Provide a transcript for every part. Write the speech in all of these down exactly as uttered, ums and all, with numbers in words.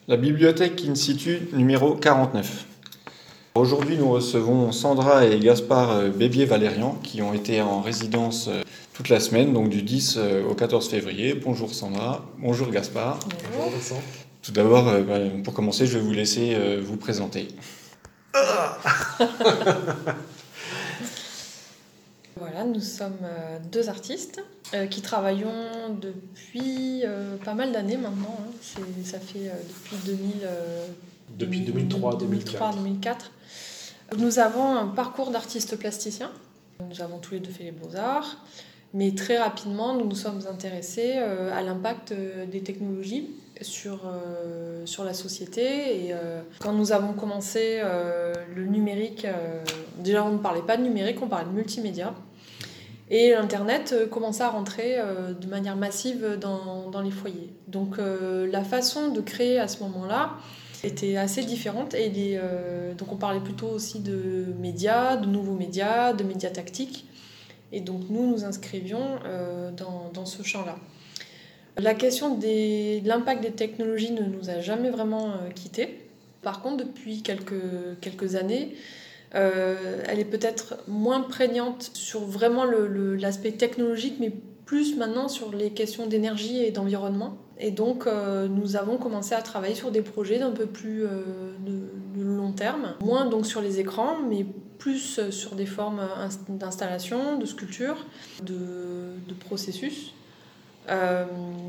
La bibliothèque in situ numéro quarante-neuf. Aujourd'hui, nous recevons Sandra et Gaspard Bébier-Valérian qui ont été en résidence toute la semaine, donc du dix au quatorze février. Bonjour Sandra, bonjour Gaspard. Bonjour Vincent. Tout d'abord, pour commencer, je vais vous laisser vous présenter. Voilà, nous sommes deux artistes euh, qui travaillons depuis euh, pas mal d'années maintenant. Hein. C'est, ça fait euh, depuis deux mille, euh, Depuis deux mille trois deux mille quatre. deux mille quatre. Nous avons un parcours d'artistes plasticiens. Nous avons tous les deux fait les beaux-arts. Mais très rapidement, nous nous sommes intéressés euh, à l'impact euh, des technologies sur, euh, sur la société. Et euh, quand nous avons commencé euh, le numérique, euh, déjà on ne parlait pas de numérique, on parlait de multimédia. Et l'Internet euh, commençait à rentrer euh, de manière massive dans, dans les foyers. Donc euh, la façon de créer à ce moment-là était assez différente. Et les, euh, donc on parlait plutôt aussi de médias, de nouveaux médias, de médias tactiques. Et donc nous nous inscrivions euh, dans, dans ce champ-là. La question des, de l'impact des technologies ne nous a jamais vraiment euh, quittés. Par contre, depuis quelques, quelques années, euh, elle est peut-être moins prégnante sur vraiment le, le, l'aspect technologique, mais plus maintenant sur les questions d'énergie et d'environnement. Et donc euh, nous avons commencé à travailler sur des projets d'un peu plus euh, de, de long terme, moins donc sur les écrans, mais plus sur des formes d'installation, de sculpture, de, de processus. Euh,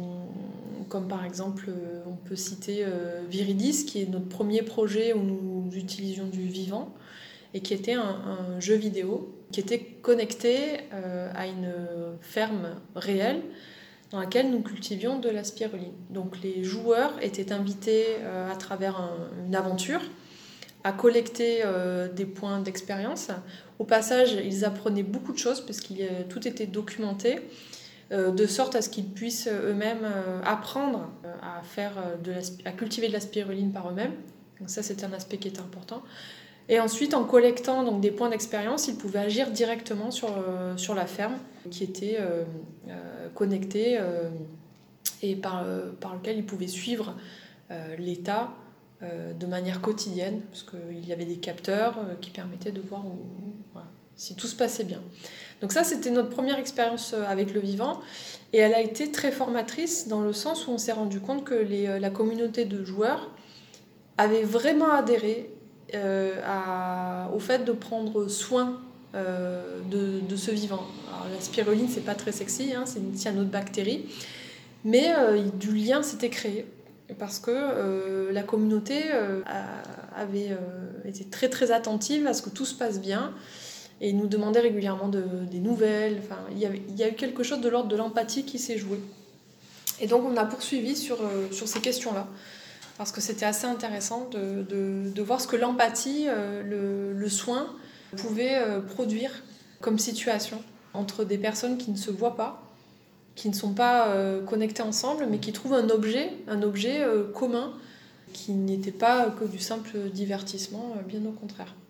comme par exemple, on peut citer euh, Viridis, qui est notre premier projet où nous utilisions du vivant, et qui était un, un jeu vidéo qui était connecté euh, à une ferme réelle dans laquelle nous cultivions de la spiruline. Donc les joueurs étaient invités euh, à travers un, une aventure à collecter euh, des points d'expérience. Au passage, ils apprenaient beaucoup de choses parce que tout était documenté, euh, de sorte à ce qu'ils puissent eux-mêmes euh, apprendre euh, à, faire de la, à cultiver de la spiruline par eux-mêmes. Donc ça, c'était un aspect qui était important. Et ensuite, en collectant donc, des points d'expérience, ils pouvaient agir directement sur, euh, sur la ferme qui était euh, euh, connectée euh, et par, euh, par lequel ils pouvaient suivre euh, l'état euh, de manière quotidienne, parce qu'il y avait des capteurs euh, qui permettaient de voir où, voilà, si tout se passait bien. Donc ça, c'était notre première expérience avec le vivant, et elle a été très formatrice dans le sens où on s'est rendu compte que les, la communauté de joueurs avait vraiment adhéré Euh, à, au fait de prendre soin euh, de, de ce vivant. Alors, la spiruline, c'est pas très sexy, hein, c'est une cyanobactérie, mais euh, du lien s'était créé parce que euh, la communauté euh, avait euh, été très très attentive à ce que tout se passe bien et nous demandait régulièrement de, des nouvelles. Enfin, il y avait, il y a eu quelque chose de l'ordre de l'empathie qui s'est joué. Et donc on a poursuivi sur, euh, sur ces questions-là, parce que c'était assez intéressant de, de, de voir ce que l'empathie, euh, le, le soin, pouvait euh, produire comme situation entre des personnes qui ne se voient pas, qui ne sont pas euh, connectées ensemble, mais qui trouvent un objet, un objet euh, commun, qui n'était pas que du simple divertissement, euh, bien au contraire.